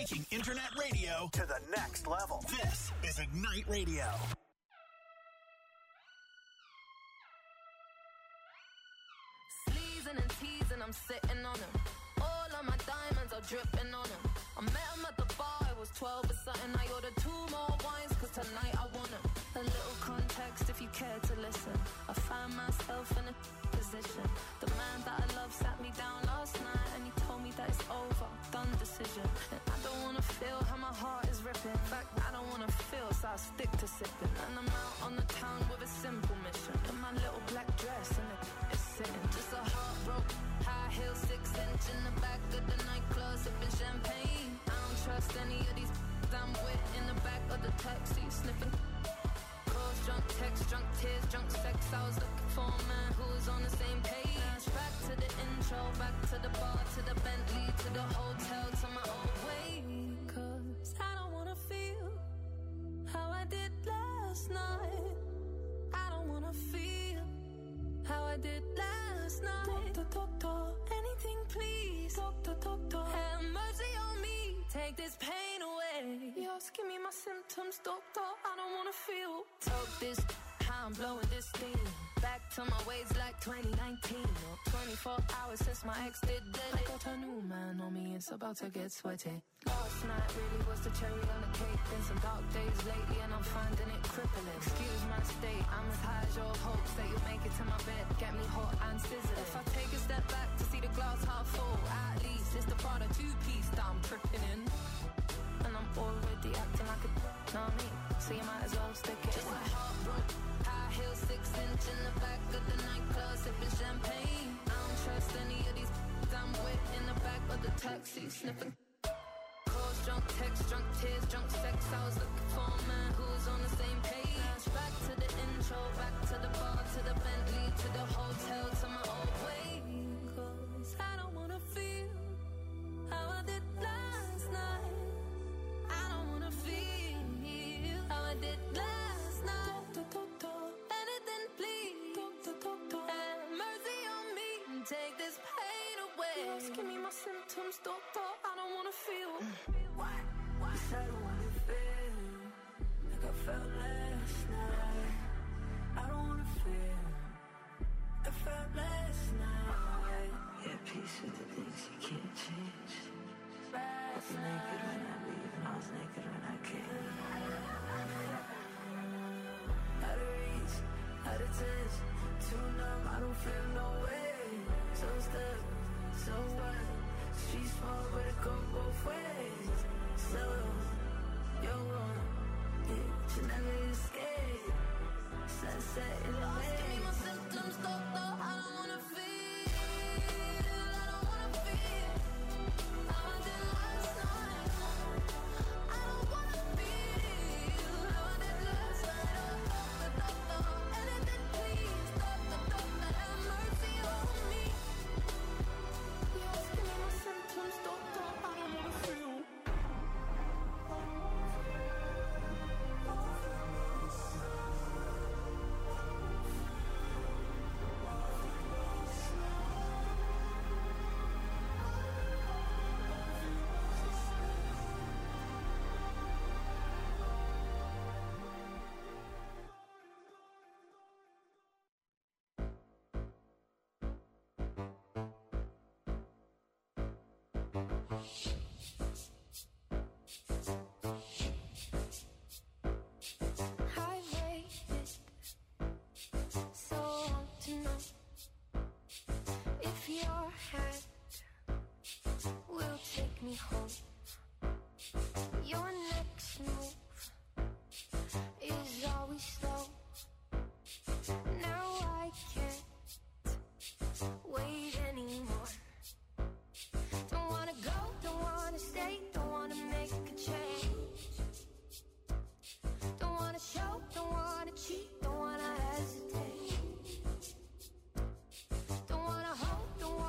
Taking internet radio to the next level. This is Ignite Radio. Sleezing and teasing, I'm sitting on them. All of my diamonds are dripping on them. I met him at the bar, I was 12 or something. I ordered 2 more wines, cause tonight I want him. A little context if you care to listen. I found myself in a position. The man that I love sat me down last night and he told me that it's over, done decision. And I don't wanna feel how my heart is ripping. In fact, I don't wanna feel, so I stick to sipping. And I'm out on the town with a simple mission. In my little black dress and it's sitting. Just a heartbroken, high heel, 6-inch in the back of the nightclub, sipping champagne. I don't trust any of these I'm with in the back of the taxi, sniffing. Calls, drunk text, drunk tears, drunk sex. I was looking for a man who was on the same page. Back to the intro, back to the bar, to the Bentley, to the hotel, to my old way. Cause I don't wanna feel how I did last night. I don't wanna feel how I did last night. Doctor, anything please. Doctor, have mercy on me. Take this pain away. You're asking me my symptoms, doctor. I don't wanna feel. Talk this, how I'm blowing this steam. Back to my ways like 2019. 24 hours since my ex did it. I got a new man on me, it's about to get sweaty. Last night really was the cherry on the cake. Been some dark days lately and I'm finding it crippling. Excuse my state, I'm as high as your hopes that you'll make it to my bed. Get me hot and sizzling. If I take a step back to see the glass half full, at least it's the Prada 2-piece that I'm tripping in. And I'm already acting like a know me, so you might as well stick it. Just a heartbroken, high heel, 6-inch in the back of the nightclub, sipping champagne. I don't trust any of these I'm with in the back of the taxi, sniffing. Calls, drunk text, drunk tears, drunk sex. I was looking for a man who was on the same page. Back to the intro, back to the bar, to the Bentley, to the hotel, to my old way. Cause I don't wanna feel how I did last night. I don't wanna feel how I did last night. Doctor, anything please. Doctor, have mercy on me and take this pain away. You're asking me my symptoms, doctor. I don't wanna feel. Why? Cause I don't wanna feel like I felt last night. I don't wanna feel I felt last night. Yeah, peace with the things you can't change. I was naked when I leave and I was naked when I came. Out of reach, out of touch, too numb, I don't feel no way. So stuck, so what? Streets small but it go both ways. So, you're wrong, yeah, you never escape. Sunset in the way. Give me my symptoms, doctor, I don't wanna feel.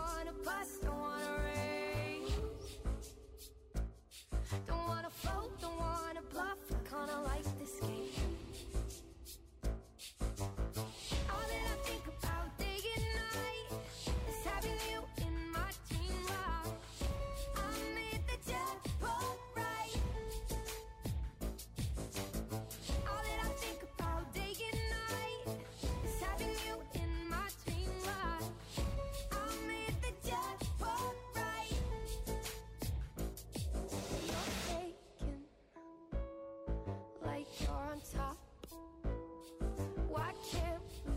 Don't wanna float, don't you're on top. Why can't we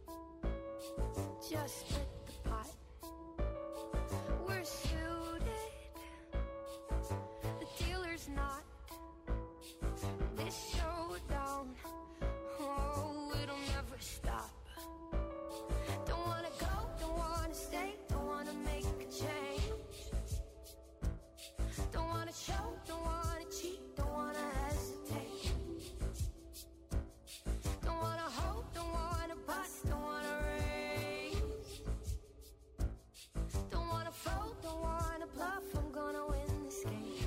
just split the pot? We're suited, the dealer's not. This showdown, oh, it'll never stop. Don't wanna go, don't wanna stay, don't wanna make a change. Don't wanna show, don't wanna cheat, don't wanna hesitate. Don't wanna hope, don't wanna bust, don't wanna raise. Don't wanna fold, don't wanna bluff, I'm gonna win this game.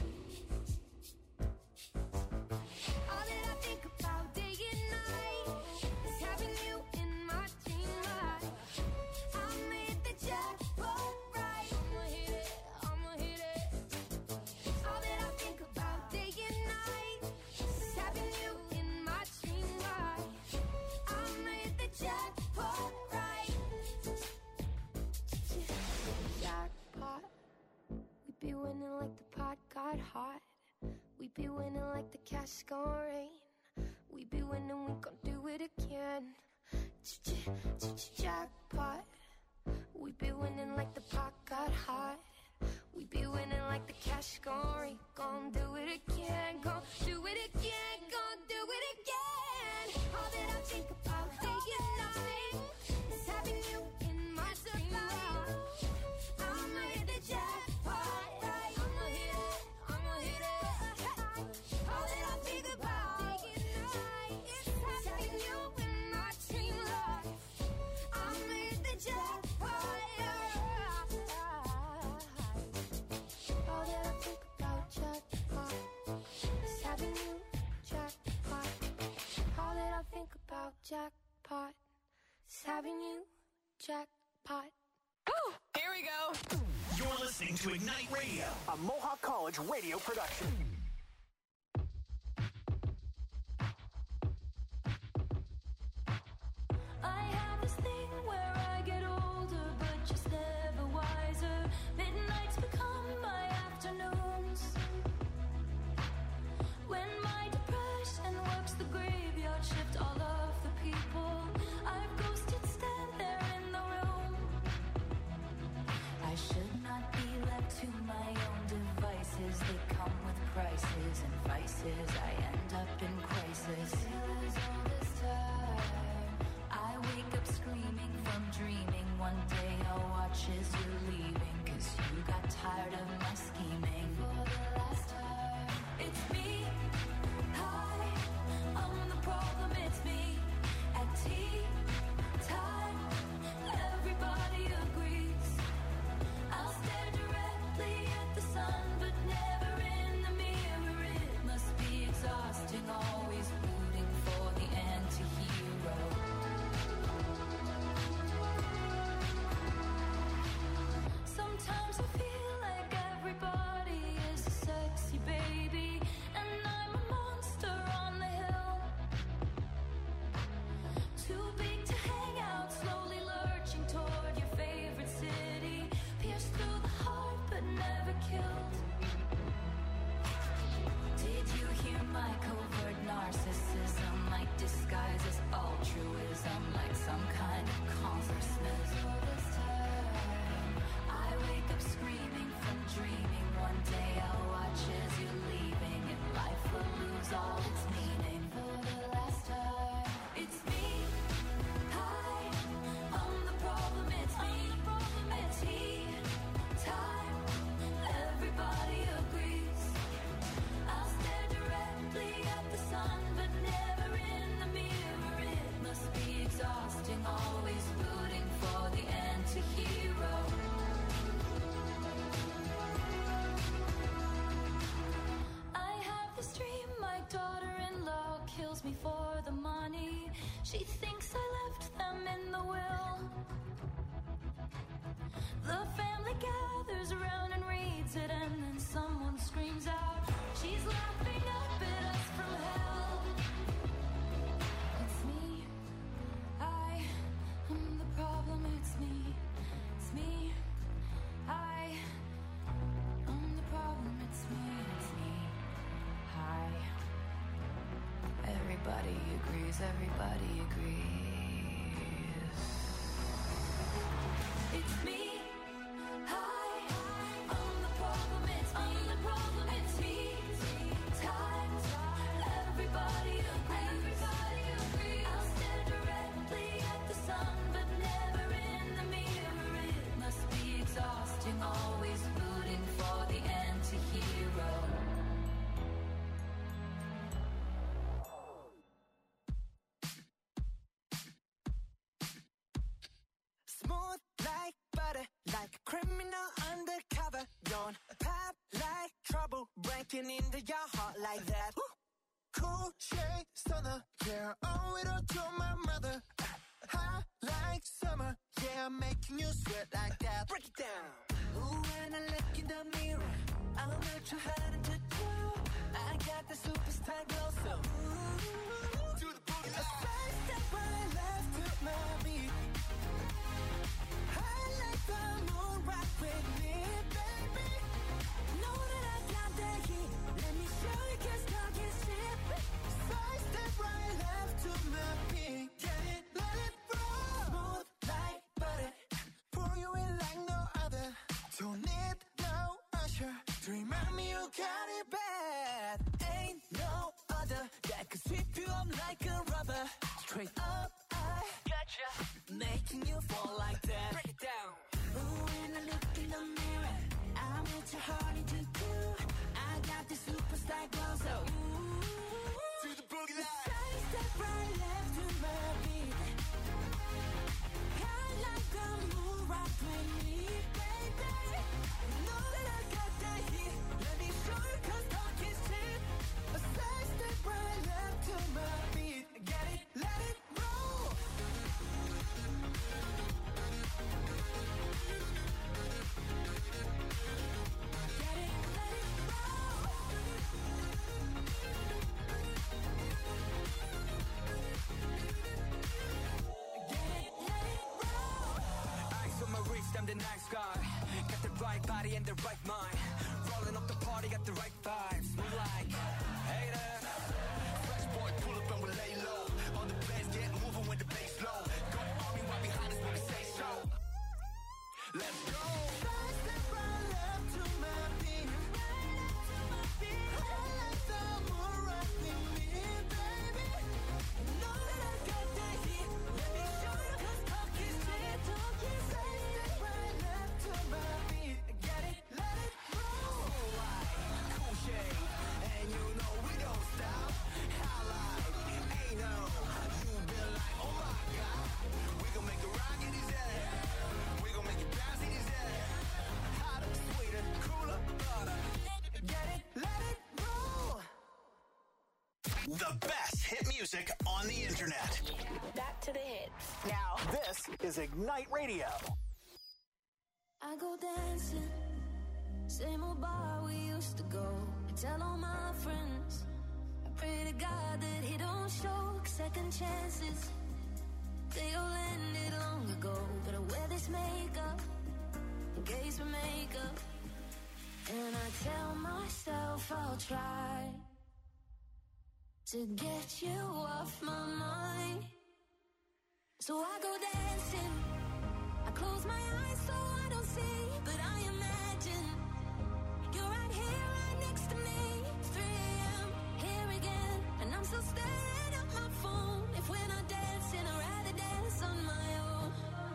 All that I think about day and night is having you in my dream life. I made the jackpot right. I'ma hit it. All that I think about day and night is having you in my dream life. I made the jackpot right. Jackpot. We be winning like the pot got hot. We be winning like the cash gon' rain. We be winning, we gon' do it again. Jackpot. We be winning like the pot got hot. We be winning like the cash gon' rain. Gon' do it again, gon' do it again, gon' do it again. All that I think about day and night is having you in my dream life. I'ma hit the jackpot right. I'ma hit it. All that I think about day and night is having you in my dream life. I'ma hit the jackpot. All that I think about jackpot is having you jackpot. All that I think about jackpot is having you jackpot. Here we go. You're listening to Ignite Radio, a Mohawk College radio production. I have this thing where I get older, but just never wiser. Midnights become my afternoons. When my depression works the graveyard shift, all of the people I've ghosted stand there in the room. I should not be left to my own devices. They come with prices and vices. I end up in crisis. Still as all this time, I wake up screaming from dreaming. One day I'll watch as you're leaving, 'cause you got tired of my scheming. For the last time, it's me. Hi, I'm the problem, it's me. At tea time, everybody agrees. I'll stare directly at the sun, but never in the mirror. It must be exhausting, always rooting for the anti-hero. Sometimes I feel like everybody is a sexy baby, and I'm a monster on the hill. Too big to hang out, slowly lurching toward your favorite city. Pierced through the heart, but never killed. Did you hear my covert narcissism? Like disguise as altruism, like some kind of consciousness. All this time, I wake up screaming from dreaming. One day I'll watch as you're leaving, and life will lose all its meaning. For the last time, it's me. Hi, I'm the problem, it's me. At tea time, everybody agrees. I'll stare directly at the sun, but never in the mirror. It must be exhausting, always rooting for the anti-hero. I have this dream, my daughter-in-law kills me for the money. She thinks I left them in the will. The family gathers around and reads it, and then someone screams out, she's laughing up at us from hell. It's me. I am the problem, it's me. It's me. I am the problem, it's me. It's me. Hi. everybody agrees, everybody agrees. It's me. Hi, I'm the problem, it's me. It's me. Tight, everybody agrees. I'll stare directly at the sun, but never in the mirror. It must be exhausting, always rooting for the anti-hero. Smooth like butter, like a criminal undercover. Don't pop like trouble, breaking into your heart like that. Cool shade stunner, yeah, owe it all to my mother. Hot like summer, yeah, I'm making you sweat like that. Break it down. Ooh, when I look in the mirror, I'm not too hard to do. I got the superstar glow, so ooh, to the boogie line. A side step right left to my beat. I like the moon rock with me, baby. Know that I got that heat. Let me show you, 'cause talk is cheap. Side step right left to my beat. Get it, let it roll. Smooth like butter, pour you in like no other. Don't need no usher to remind me you got it bad. Ain't no other that could sweep you up like a rubber. Straight up, I gotcha, making you fall like that. Break it down. Ooh, when I look in the mirror, I'm with your heart into do. I got the superstar glow, so ooh, to the boogie line. Side step right left to my beat. I like the moon rock with me, baby. Know that I got that heat. Let me show you, 'cause talk is cheap. A side step right left to my beat. Get it, let it roll. Get it, let it roll. Get it, let it roll. Eyes on my wrist, I'm the nice guy. Got the right body and the right mind. Rolling up the party, got the right vibes. Move like, hey there. Fresh boy, pull up and we lay low. On the place, get moving with the bass low. Go army right behind us when we say so. Let's go. Side step right left to my beat. I like the moon rock with me, baby. Know that I got that heat. Let me show you, 'cause talk is cheap. Side step right left to my beat. Get it, let it roll. Cool shade, and you know we don't stop. Highlight, ain't no. You been like, oh my god. We gon' make it rock in his head. We gon' make it bounce in his head. Hotter, sweeter, cooler, butter. Get it, let it roll. The best hit music on the internet. Back to the hits. Now, this is Ignite Radio. I go dancing, same old bar we used to go. I tell all my friends, I pray to God that he don't show second chances. They all ended long ago, but I wear this makeup in case we make up. And I tell myself I'll try to get you off my mind. So I go dancing, I close my eyes so I don't see, but I imagine you're right here, right next to me. 3 a.m. here again, and I'm still staring at my phone. If we're not dancing, I'd rather dance on my own.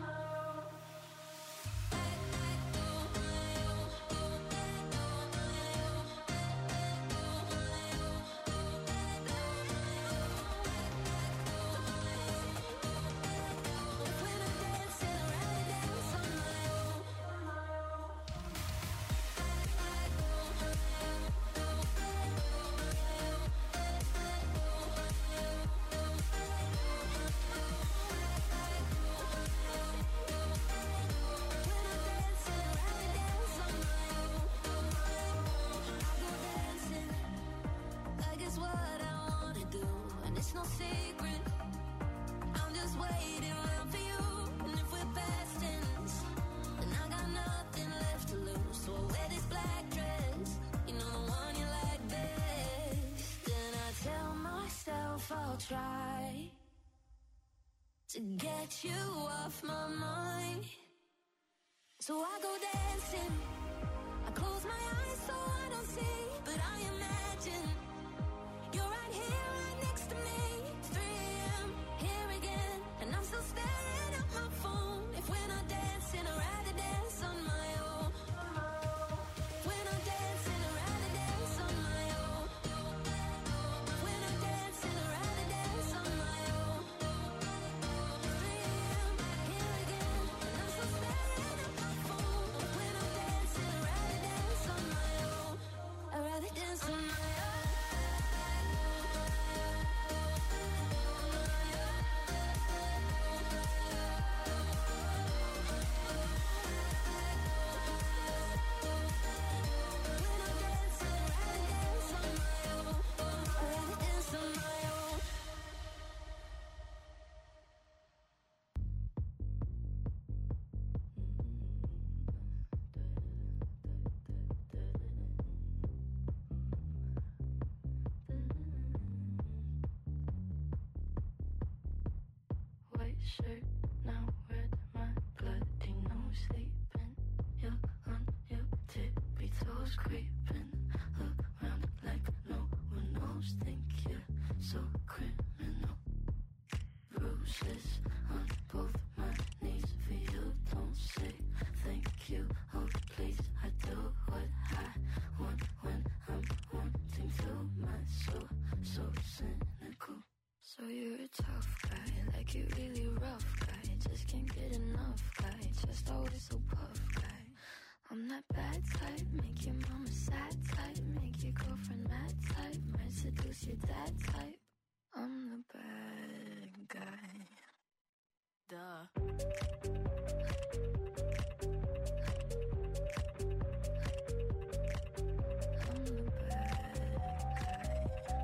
If we're not dancing, I'd rather dance on my own. I'll try to get you off my mind. So I go dancing, I close my eyes so I don't see, but I imagine you're right here, right next to me. It's 3 a.m. here again, and I'm still staring at my phone. If we're not dancing, I'd rather dance on my own. If we're not dancing, I'd rather dance on my own. If we're not dancing, I'd rather dance on my own. 3 a.m. here again, and I'm still staring at my phone. If we're not dancing, I'd rather dance on my own. I'd rather dance on my own. White shirt, now red, my bloody nose sleeping. You're on your tippy toes, creeping around like no one knows. Think you're so criminal. Bruises on both my knees for you. Don't say thank you. Oh please, I do what I want when I'm wanting to. My soul, so cynical. So you're a tough guy, like you really rough guy. Just can't get enough guy, just always so puff guy. I'm that bad type, make your mama sad type, make your girlfriend mad type, might seduce your dad type. I'm the bad guy. Duh. I'm the bad guy.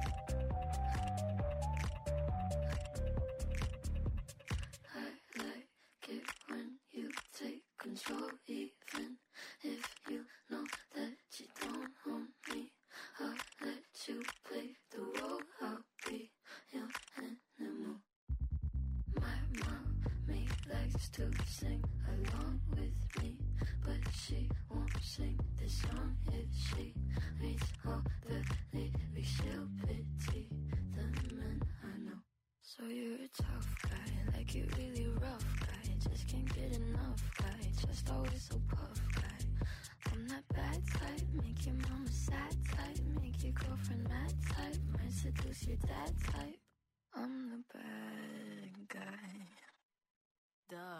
I like it when you take control, even if you know that you don't own me. I'll let you play the role, I'll be your animal. My mommy likes to sing along with me, but she won't sing this song if she reads all the lyrics. She'll pity the men I know. So you're a tough guy, like you really rough guy. Just can't get enough guy, just always so puff guy. I'm that bad type, make your mama sad type, make your girlfriend mad type, might seduce your dad type. I'm the bad guy. Duh.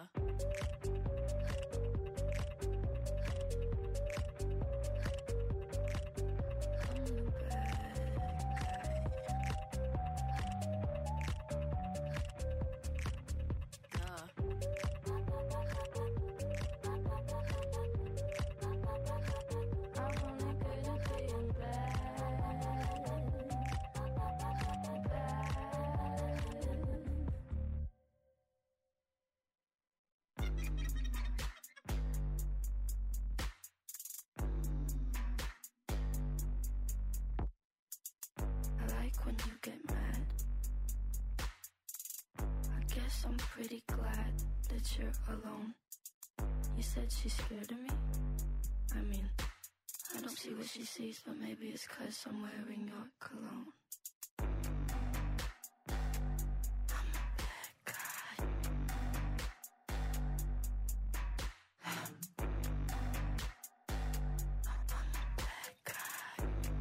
I'm the bad guy. Duh. I'm only good at being bad. I like when you get mad. I guess I'm pretty glad that you're alone. You said she's scared of me? I mean, I don't see what she sees, but maybe it's 'cause I'm wearing your cologne. I'm a bad guy. I'm a bad guy.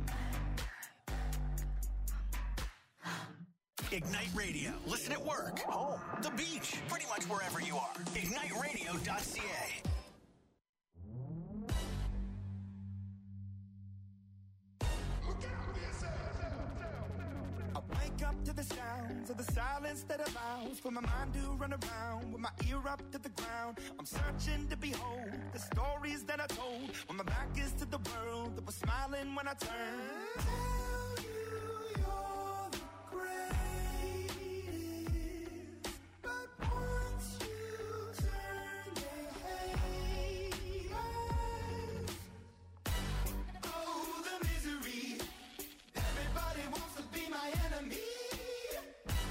Ignite Radio. Listen at work, home, the beach, pretty much wherever you are. IgniteRadio.ca. I wake up to the sounds of the silence that allows for my mind to run around with my ear up to the ground. I'm searching to behold the stories that I told when my back is to the world that was smiling when I turned. Tell you you're the greatest, but once you turn, they hate us. Oh, the misery. Everybody wants to be my enemy.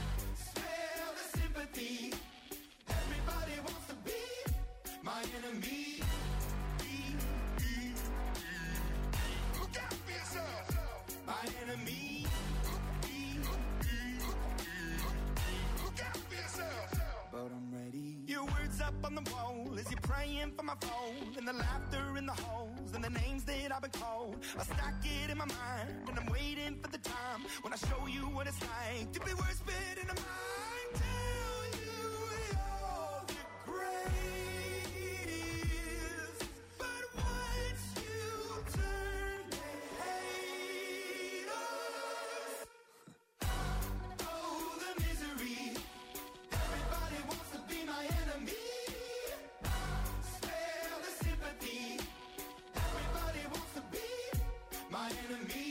up on the wall as you're praying for my phone, and the laughter in the halls and the names that I've been called. I stack it in my mind and I'm waiting for the time when I show you what it's like to be worse fit in a mind. Tell you you're the greatest, but once you turn, they hate us. Oh, the misery. Everybody wants to be my enemy. Spare the sympathy. Everybody wants to be my enemy.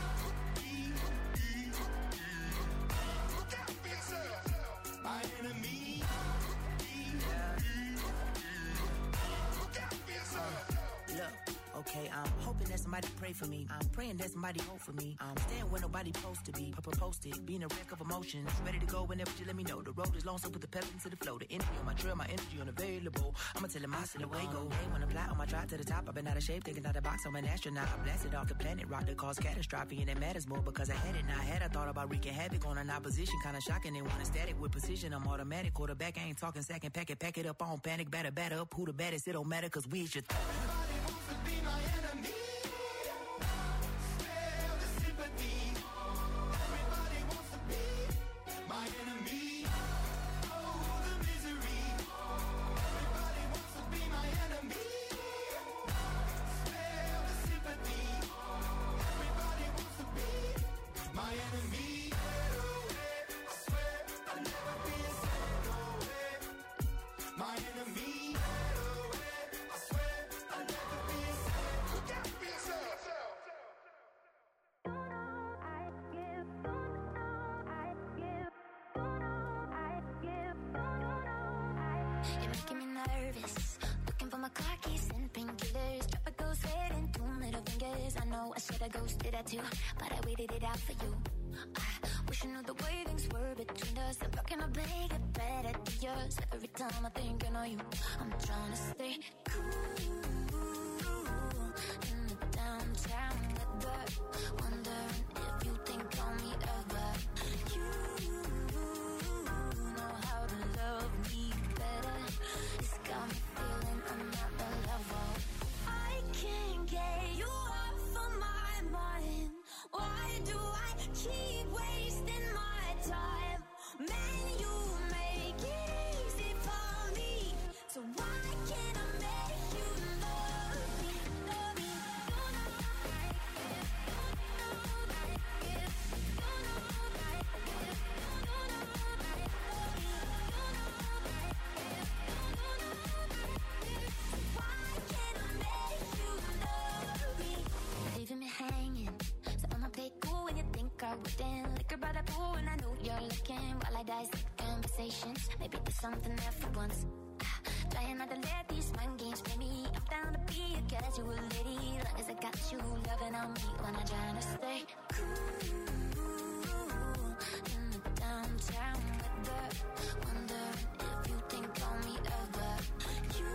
Look out for yourself. My enemy. Look out for yourself. Look, okay, I'm hoping that somebody pray for me. I'm praying that somebody hope for me. I'm staying where nobody supposed to be. Posted, being a wreck of emotions. Ready to go whenever you let me know. The road is long, so put the pedal into the flow. The energy on my trail, my energy unavailable. I'ma tell him I send away go. Hey, when I fly on my drive to the top, I've been out of shape, thinking out the box. I'm an astronaut. I blasted off the planet, rock that caused catastrophe, and it matters more because I had it. Now I had I thought about wreaking havoc on an opposition, kinda shocking. They want a static with precision. I'm automatic, quarterback. I ain't talking second. Pack it up on panic, batter up. Who the baddest? It don't matter, cause we should. Everybody wants to be my enemy. Spare the sympathy. Everybody wants to be my enemy. Oh, the misery. Everybody wants to be my enemy. Spare the sympathy. Everybody wants to be my enemy. I swear I'll never be a second away. My enemy. I swear I'll never be a second. Look out for yourself. You're making me nervous. Looking for my car keys and painkillers. Drop a ghost head and 2 middle fingers. I know I should have ghosted that too, but I waited it out for you. I wish I knew the way things were between us. I'm fucking my bag get better to yours. Every time I think I know you, I'm trying to stay cool in the downtown weather. Wondering if you think on me ever. You know how to love me better. It's got me feeling I'm not the level. I can't get you off of my mind. Why do I keep wasting my time? Man, you make it easy for me. So why can't I make you love me? Love me. You know like it. You know like it. You know like it. You know like it. You know like it. You know like it. Why can't I make you love me? Leaving me hanging. So I'ma play cool when you think I wouldn't. Liquor by the pool and I know you're looking. While I dissect conversations, maybe there's something there for once. Trying not to let these mind games play me. I'm down to be a casual lady, long as I got you loving on me when I'm trying to stay cool in the downtown weather. Wondering if you think on me ever. You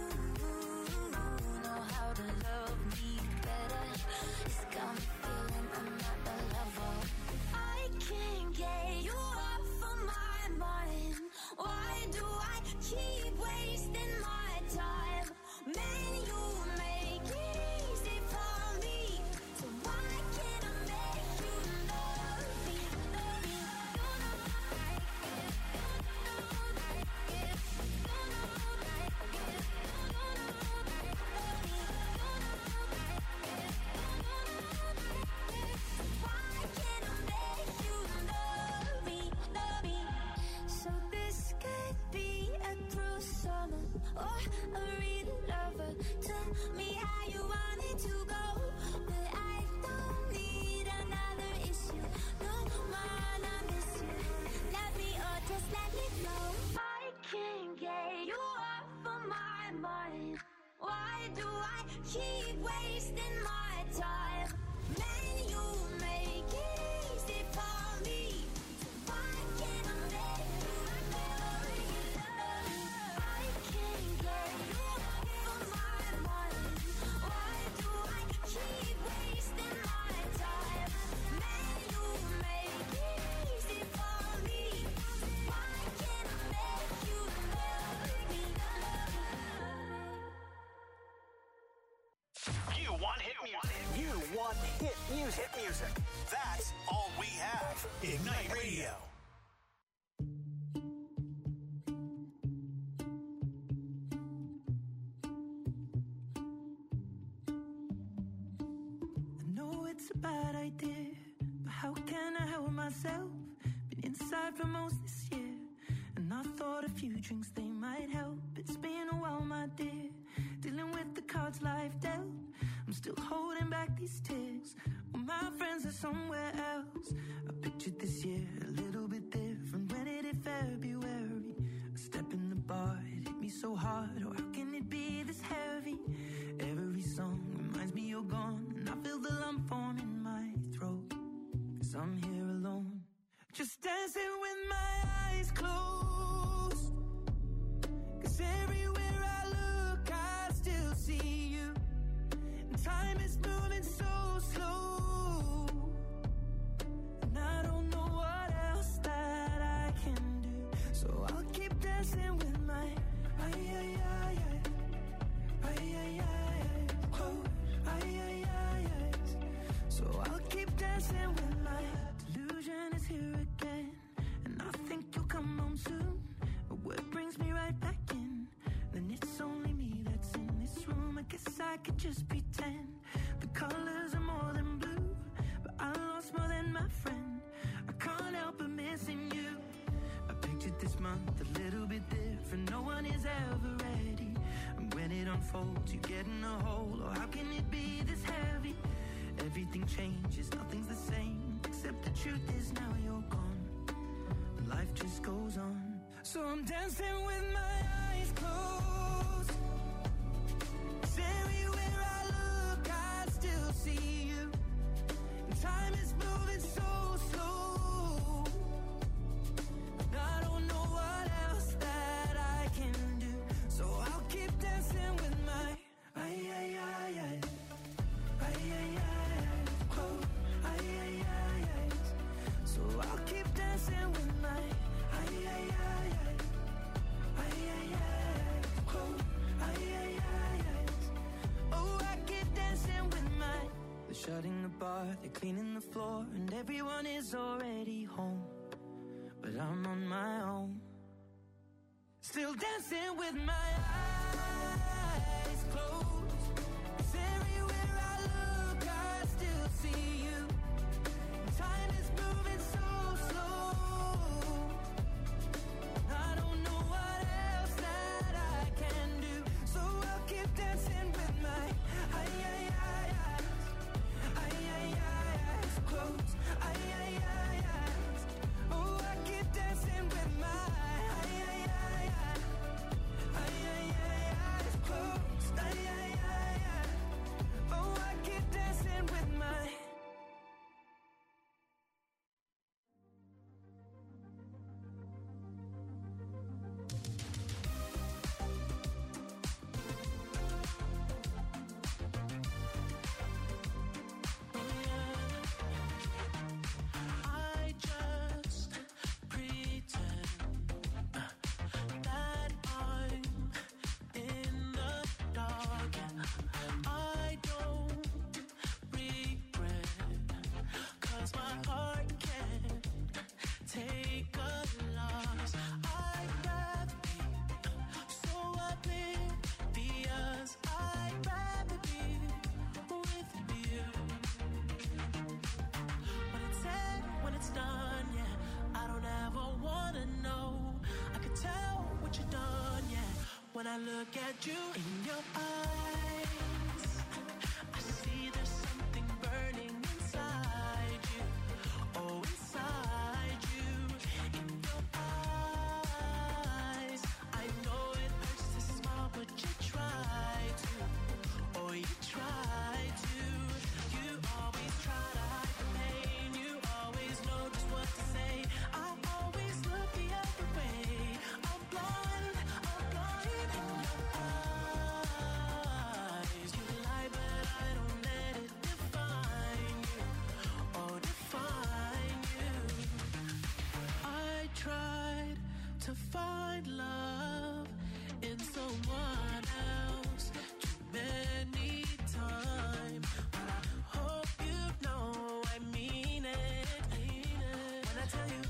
know how to love me better. It's got me feeling I'm not the level. I can't get you off of my mind. Why do I keep wasting my time? Man, you make it easy for me. So why can't I make you love me? Love me. You know like it. You know like it. You know like it. You know like it. Love me. You know like it. You know like it. Why can't I make you love me? Love me. So this could be a cruel summer or a real lover. Tell me how you want it to go, but I don't need another issue. No man, I miss you. Love me or just let me go. I can't get you off of my mind. Why do I keep wasting my time? Man, you make it easy for me. So why can't I make you love me? I can't get you off of my mind. Why do I keep wasting my time? Man, you make it easy for me. So why can't I make you love me? Music. Hit music. That's all we have. Ignite Radio. I know it's a bad idea, but how can I help myself? Been inside for most this year, and I thought a few drinks they might help. It's been a while, my dear, dealing with the cards life dealt. I'm still holding back these tears. Well, my friends are somewhere else. I pictured this year a little bit different. When it hit February, a step in the bar, it hit me so hard. Oh, how can it be this heavy? Every song reminds me you're gone, and I feel the lump form in my throat. 'Cause I'm here alone, just dancing with my eyes closed. 'Cause everywhere I look, I still see you. And time is moving so slow, and I don't know what else that I can do. So I'll keep dancing with my close. So I'll keep dancing with my delusion is here again, and I think you'll come home soon. But what brings me right back in? Then it's only me that's in this room. I guess I could just pretend the colors are more than blue, but I lost more than my friend. I can't help but missing you. I pictured this month a little bit different. No one is ever ready, and when it unfolds, you get in a hole. Oh, how can it be this heavy? Everything changes, nothing's the same, except the truth is now you're gone, and life just goes on. So I'm dancing with my eyes closed. 'Cause everywhere I look, I still see you. And time is moving so slow, and I don't know what else that I can do. So I'll keep dancing with my close. So I'll keep dancing with my close. Oh, I keep dancing with my. They're shutting the bar, they're cleaning the floor, and everyone is already home, but I'm on my own, still dancing with my eyes closed. 'Cause everywhere I look, I still see you. Time is moving so slow, I don't know what else that I can do. So I'll keep dancing with my eyes closed. Oh, I keep dancing with my eyes closed. Oh, I keep dancing with my. I just pretend that I'm in the dark, and I don't regret, 'cause my heart can't take a loss. I'd rather be so oblivious. I'd rather be with you. When it's said, when it's done, yeah, I don't ever wanna know. I could tell what you've done, yeah, when I look at you in your eyes. I see there's something burning inside you. Oh, inside you, in your eyes. I know it hurts to smile, but you try to. Oh, you try to. You always try to hide the pain. You always know just what to say. I always look the other way. I'm blind in your eyes. You lie, but I don't let it define you. Oh, define you. I tried to find love in someone else too many times, but I hope you know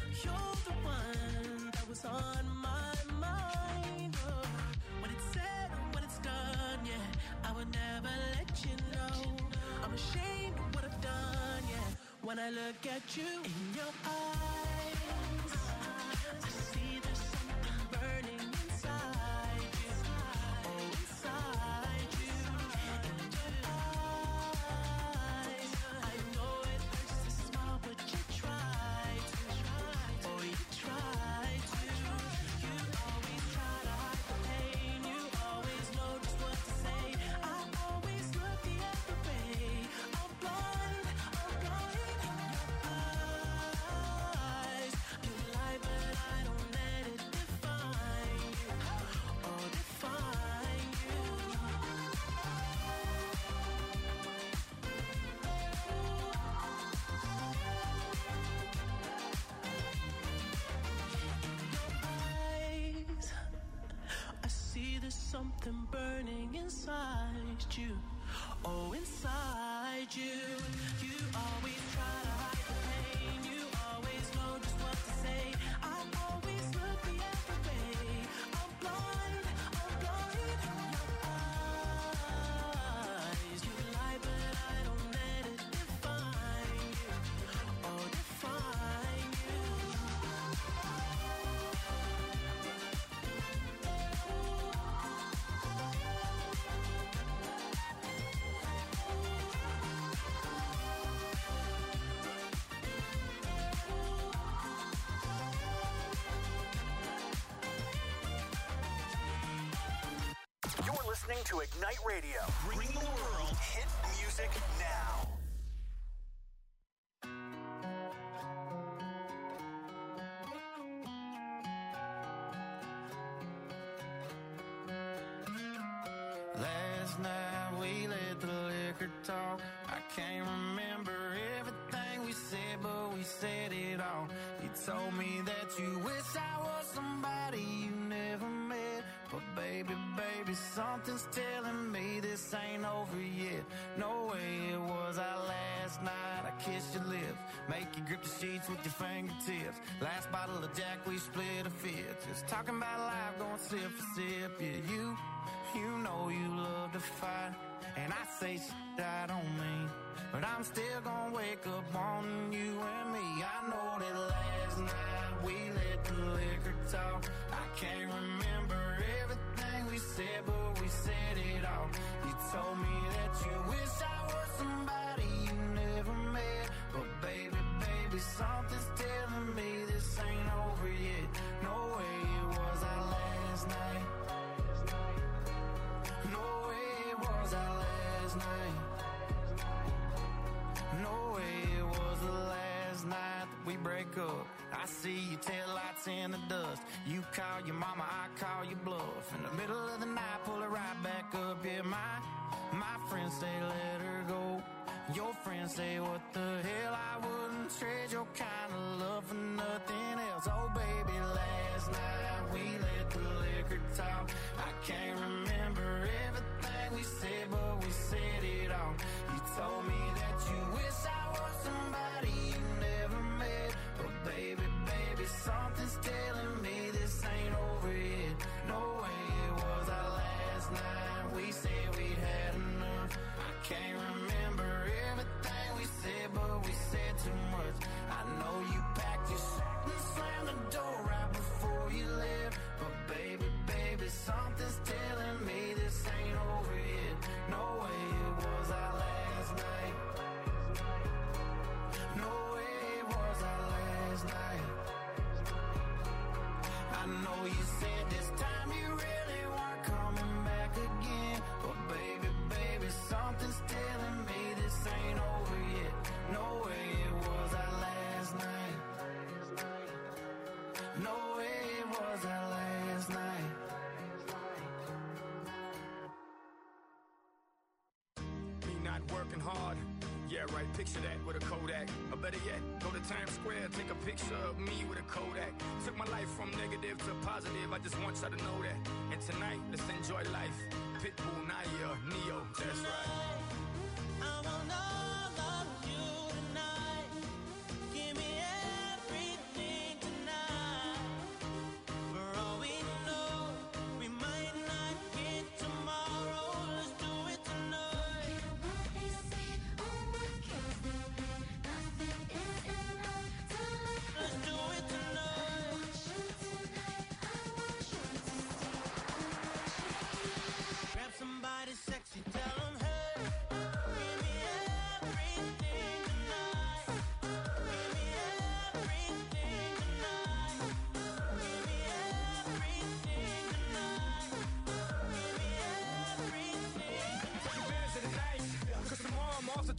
You're the one that was on my mind. Oh, when it's said and when it's done, yeah, I would never let you know. I'm ashamed of what I've done, yeah. When I look at you in your eyes, I see there's something burning inside you. Oh, inside you. In your eyes, I know it hurts to smile, but you try to. Oh, you try to. You always try to hide the pain. You always know just what to say. I always look the other way. I'm blind in your eyes. You lie, but I don't let it define you. Oh, define you. Eyes, I see there's something burning inside you. Oh, inside you. You always try to hide the pain. You always know just what to say. I always look the other way. I'm blind in your eyes. You lie, but I don't let it define you. Oh, define you. You're listening to Ignite Radio, bringing the world hit music now. Last night we let the liquor talk. I can't remember everything we said, but we said it all. You told me that you wish I was somebody you never met. But baby, something's telling me this ain't over yet. No way it was our last night. I kissed your lips, make you grip the sheets with your fingertips. Last bottle of Jack, we split a fifth. Just talking about life, going sip for sip. Yeah, you know you love to fight, and I say shit I don't mean, but I'm still gonna wake up wanting you and me. I know that last night we let the liquor talk. I can't remember everything we said, but we said it all. You told me that you wish I was somebody you never met, but baby, something's telling me this ain't over yet. No way it was our last night. No way it was our last night. No way it was the last night that we break up. I see your taillights in the dust. You call your mama, I call your bluff. In the middle of the night, pull it right back up. Yeah, my friends say let her go. Your friends say what the hell, I wouldn't trade your kind of love for nothing else. Oh baby, last night we let the liquor talk. I can't remember everything we said, but we said it all. You told me that you wish I was somebody you never met, but baby, something's telling me this ain't over yet. No way it was our last night. We said we'd had enough. I can't remember everything we said, but we said too much. I know you packed your shit and slammed the door right before you left, but baby, something's telling me this ain't over yet. No way it was our last night. No way it was our last night. I know you said this time you really weren't coming back again, but baby, something's telling me this ain't over yet. No way it was our last night. No way it was our last night. Me not working hard. Yeah, right, picture that with a Kodak. Or better yet, go to Times Square, take a picture of me with a Kodak. Took my life from negative to positive, I just want y'all to know that. And tonight, let's enjoy life. Pitbull, Naya, Neo, that's right. I want all of you tonight. Give me everything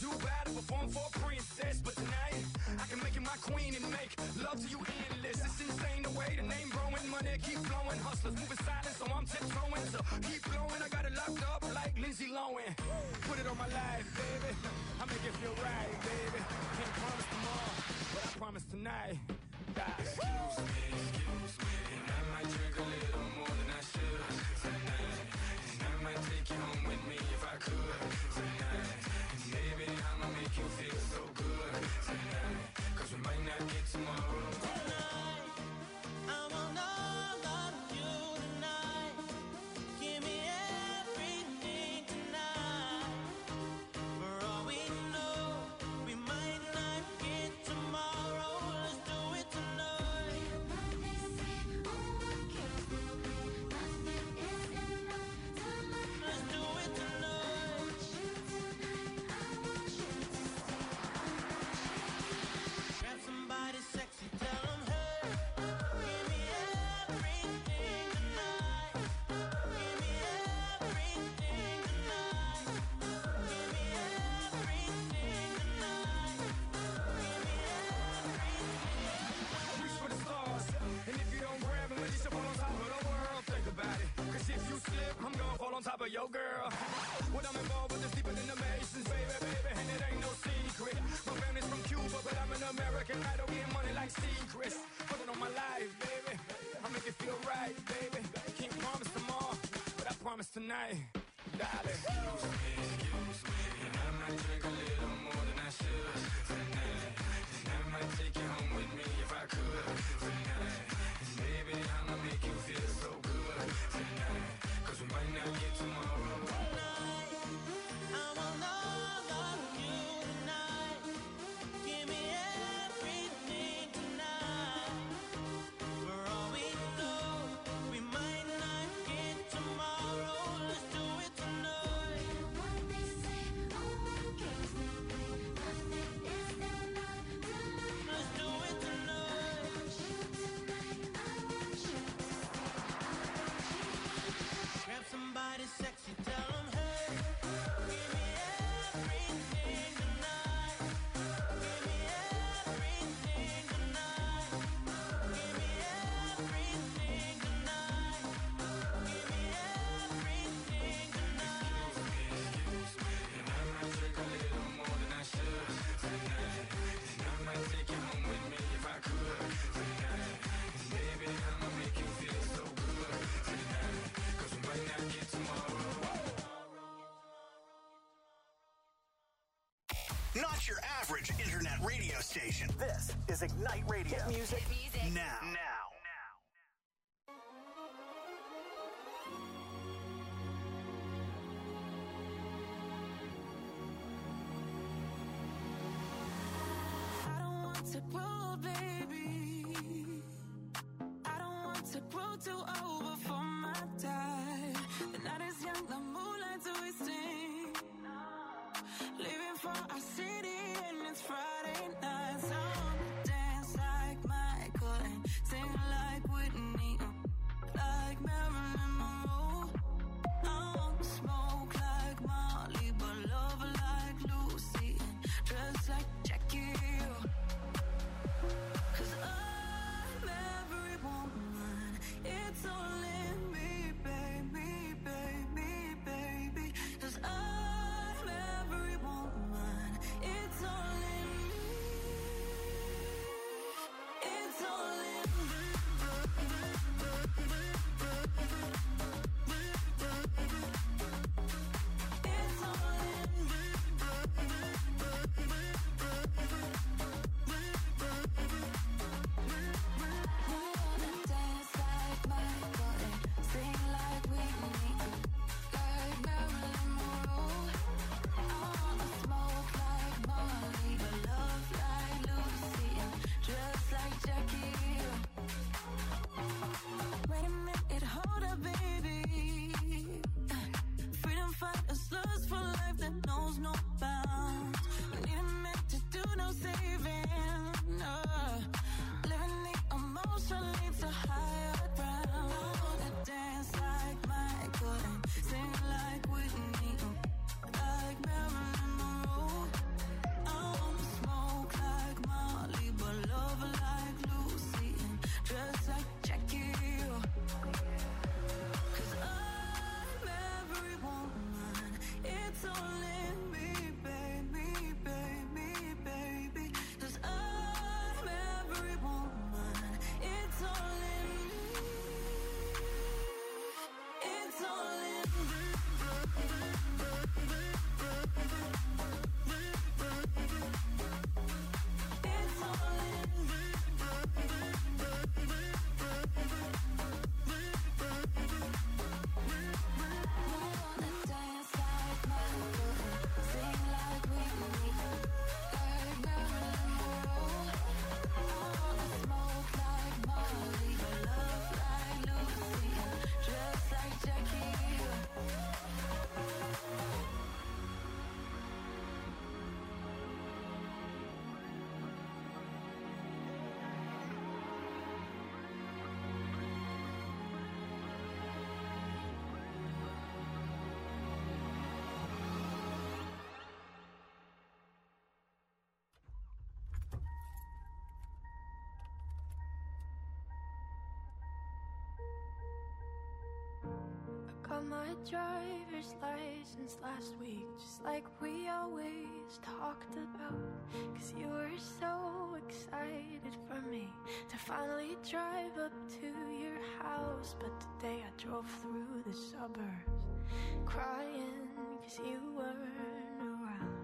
too bad to perform for a princess, but tonight I can make you my queen and make love to you endless. It's insane the way the name growing, money keep flowing, hustlers moving silent, so I'm tiptoeing. So keep blowing, I got it locked up like Lindsay Lohan. Put it on my life, baby. I make it feel right, baby. Can't promise tomorrow, but I promise tonight. Excuse me, and I might drink a little more than I should tonight. And I might take you home with me if I could tonight. And baby, I'ma make you feel so good tonight. Cause we might not get tomorrow. Tonight, I want all of you tonight. Give me everything tonight. For all we know, we might not get tomorrow. Let's do it tonight. Let's do it tonight. Grab somebody sexy, tell them, hey, give me everything tonight. Give me everything tonight. Give me everything tonight. Give me everything. Reach for the stars, and if you don't grab them, at least you fall on top of the world. Think about it, cause if you slip, I'm gonna fall on top of your girl. What I'm involved with is deeper than the Masons, baby, and it ain't no secret. My family's from Cuba, but I'm an American. I don't get money like secrets. Put it on my life, baby. I make it feel right, baby. Can't promise tomorrow, but I promise tonight, darling. Excuse me, and I might drink a little more than I should tonight. And I might take you home with me if I could tonight. And baby, I'ma make you feel so good tonight. Cause we might not get tomorrow. Tonight, I want all of you tonight. Give me everything tonight. For all we know, we might not get tomorrow. Let's do it tonight. Let's do it tonight. Grab somebody sexy, tell them, hey, give me everything tonight. Give me everything tonight. Give me everything tonight. Give me everything tonight. Excuse me, and I might drink a little more than I should tonight. And I might take you home with me if I could tonight. And baby, I'ma make you feel so good tonight. Cause we might not get tomorrow. Not your average internet radio station. This is Ignite Radio. Music now. I don't want to grow, baby. I don't want to grow too old before my time. The night is young, the moonlight's wasting. Leaving for our city and it's Friday night. So I wanna dance like Michael and sing like Whitney, like Marilyn Monroe. I want to smoke like Molly, but love like Lucy and dress like Jackie Hill. 'Cause I'm every woman, it's only me, baby, baby, baby. 'Cause I'm every woman, it's only me. my driver's license last week, just like we always talked about. Cause you were so excited for me to finally drive up to your house. But today I drove through the suburbs crying cause you weren't around.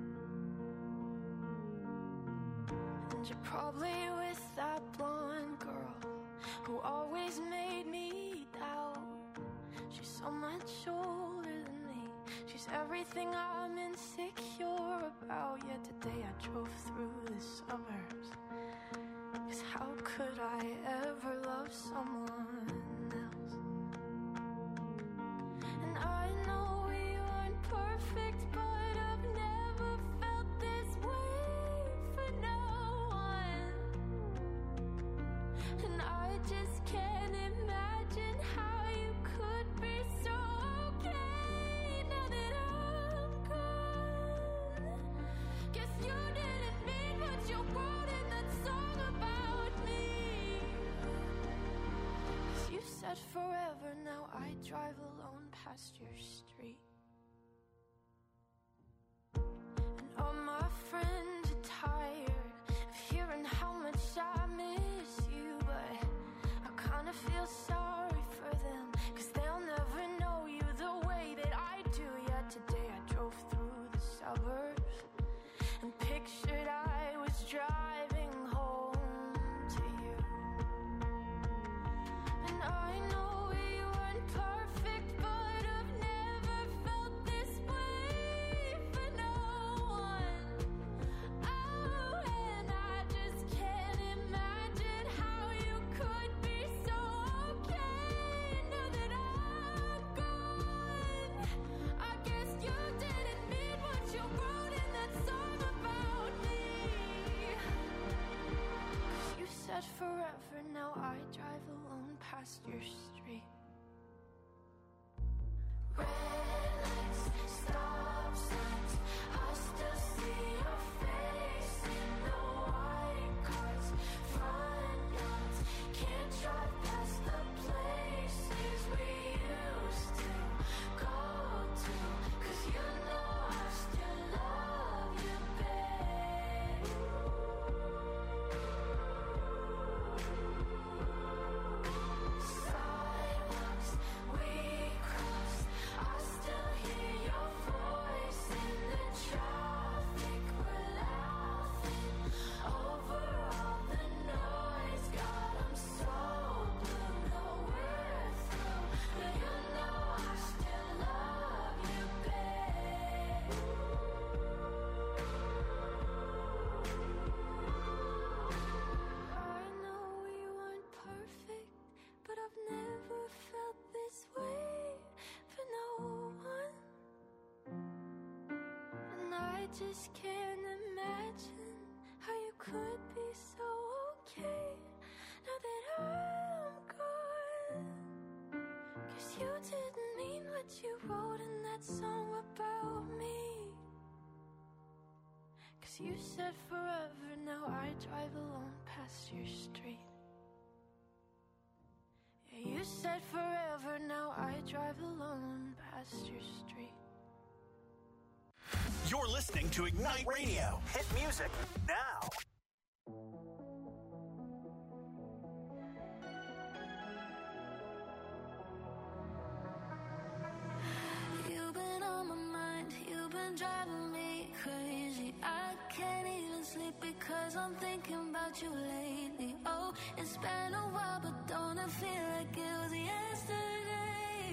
And you're probably with that blonde girl who always made me doubt. She's so much older than me. She's everything I'm insecure about. Yet today I drove through the suburbs. Cause how could I ever love someone else? And I know we weren't perfect, but I've never felt this way for no one. And I just can't imagine how you could be so okay now that I'm gone. Guess you didn't mean what you wrote in that song about me. 'Cause you said forever, now I drive alone past your street. And all my friends are tired of hearing how much I miss you, but I kinda feel sorry for them, 'cause they'll never know you the way that I do. Yet today I drove through the suburbs and pictured I was driving home to you. And I know we weren't perfect, but I've never felt this way for no one. Oh, and I just can't imagine how you could be so okay now that I'm gone. I guess you didn't mean what you wrote in that song about me. 'Cause you said forever, now I drive alone past your street. Red lights, stop signs, I still see your face in the white cars, front yards. Can't drive past the places we used to go to, 'cause you know I still love you, babe. Sidewalks we crossed, I still hear your voice in the traffic. We're laughing over all the noise. God, I'm so blue, no we're through, but you know I still love you, babe. I know we weren't perfect, but I've never felt this way for no one. And I just can't imagine how you could be so okay now that I'm gone. 'Cause you didn't mean what you wrote in that song about me. 'Cause you said forever, now I drive alone past your street. Yeah, you said forever, now I drive alone past your street. You're listening to Ignite Radio. Hit music now. You've been on my mind, you've been driving me crazy. I can't even sleep because I'm thinking about you lately. Oh, it's been a while, but don't it feel like it was yesterday?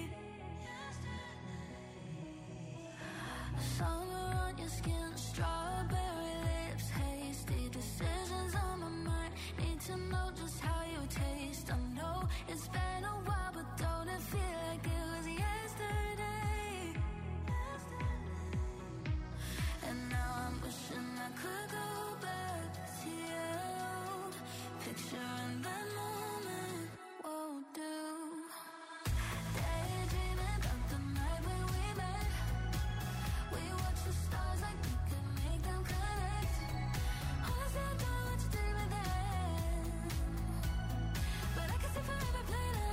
Summer on your skin, strawberry lips, hasty decisions on my mind. Need to know just how you taste. I know it's been a while, but don't it feel like it was yesterday? And now I'm wishing I could go back to you. Picturing that moment won't do. Daydreaming about the night when we met. We watched the stars like we could make them connect. All I still know what you did with that. But I can see forever playing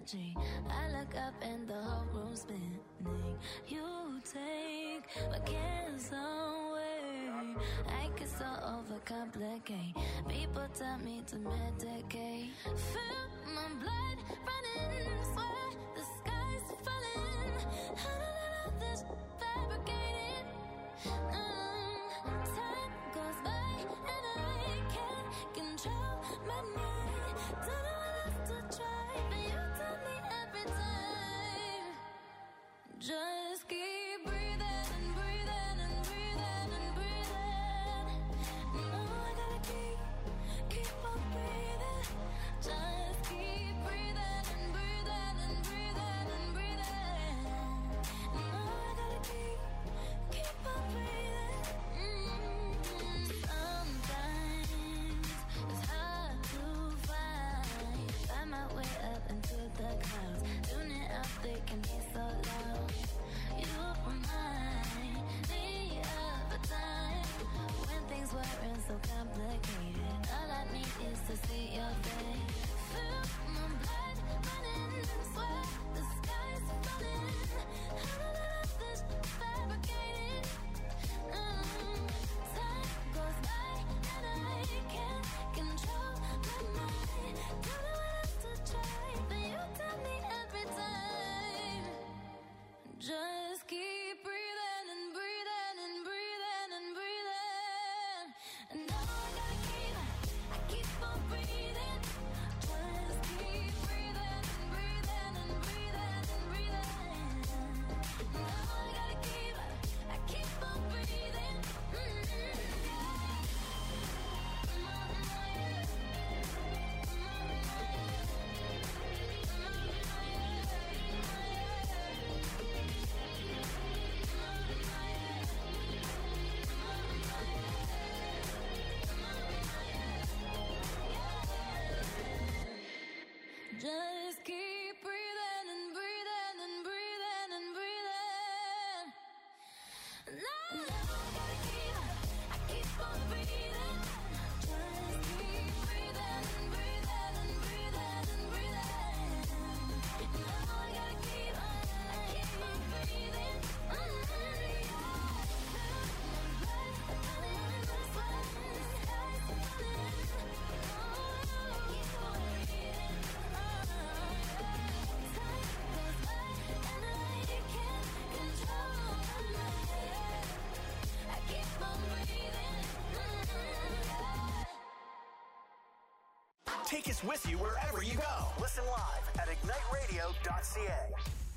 energy. I look up and the whole room's spinning. You take my cares away. I get so overcomplicate. People tell me to medicate. Feel my blood running, swear the sky's falling. How did I know this fabricated? Time goes by and I can't control my mind. Don't know what else to try, but you tell me every time. Just keep breathing and breathing and breathing and breathing. No, I gotta keep on breathing. Just keep breathing and breathing and breathing and breathing. No, I gotta keep on breathing. Sometimes it's hard to find my way up into the clouds. Tuning out, they can be so loud. You remind me of a time when things weren't so complicated. All I need is to see your face. Feel my blood running, swear the sky's falling. How did I let this fabricated? Time goes by and I can't control my mind. Don't know what else to try, but you tell me every time. Just keep breathing and breathing and breathing and breathing. And now I gotta keep on breathing. Just keep breathing and breathing and breathing and breathing. Now I gotta keep on breathing. Just keep breathing and breathing and breathing and breathing. Now I keep on breathing. Just keep breathing and breathing and breathing and breathing. Now I gotta keep on breathing. Take us with you wherever you go. Listen live at igniteradio.ca.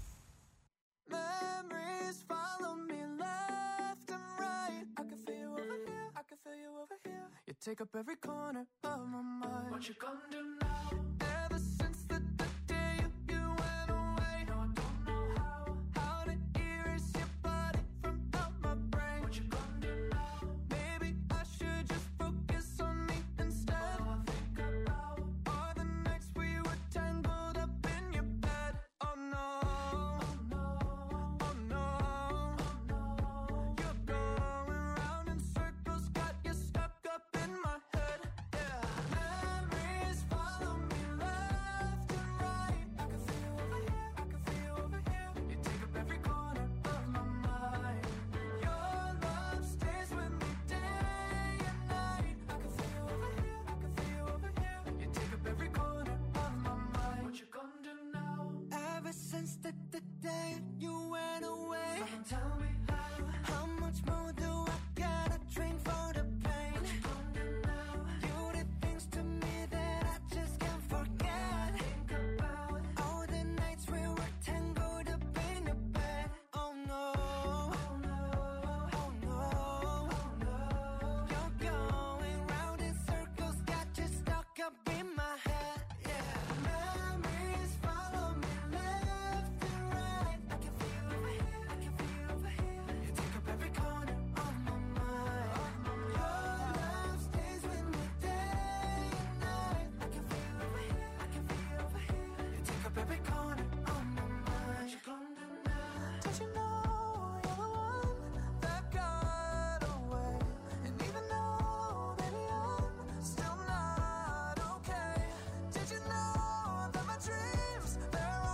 Memories follow me left and right. I can feel you over here, I can feel you over here. You take up every corner of my mind. What you gonna do now? Ever since the day you went away, no, I don't know how to erase your body from out my brain. What you gonna do now? Maybe I should just focus on me instead. All I think about are the nights we were tangled up in your bed. Oh no, oh no, oh no, oh no. You're going round in circles, got you stuck up in my head. Yeah, memories follow me left and right. I can feel you over here, I can feel you over here. You take up every corner of my mind. Your love stays with me day and night. I can feel you over here, I can feel you over here. You take up every corner of my mind. What you gonna do now? Ever since the day you went away, someone tell me how much more do I gotta drink for the pain? What you gonna do now? You did things to me that I just can't forget. Think about all the nights we were tangled up in your bed. Oh no, oh no, oh no, oh no. You're going round in circles, got you stuck up in my head. Yeah, memories follow me left and right. I can feel you over here, I can feel you over here. You take up every corner of my mind. Your love stays with me day and night. I can feel you over here, I can feel you over here. You take up every corner of my mind. What you gonna do now? Did you know you're the one that got away? And even though, baby, I'm still not okay. Did you know that my dreams, they're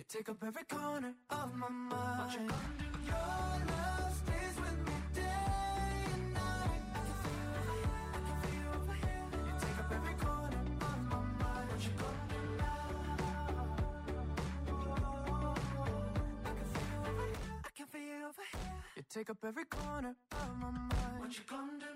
take up every corner of my mind. What you gonna do? Your love stays with me day and night. I can feel you over here, I can feel you over here. You take up every corner of my mind. What you gonna do now? I can feel you over here, I can feel you over here. You take up every corner of my mind. What you gonna do?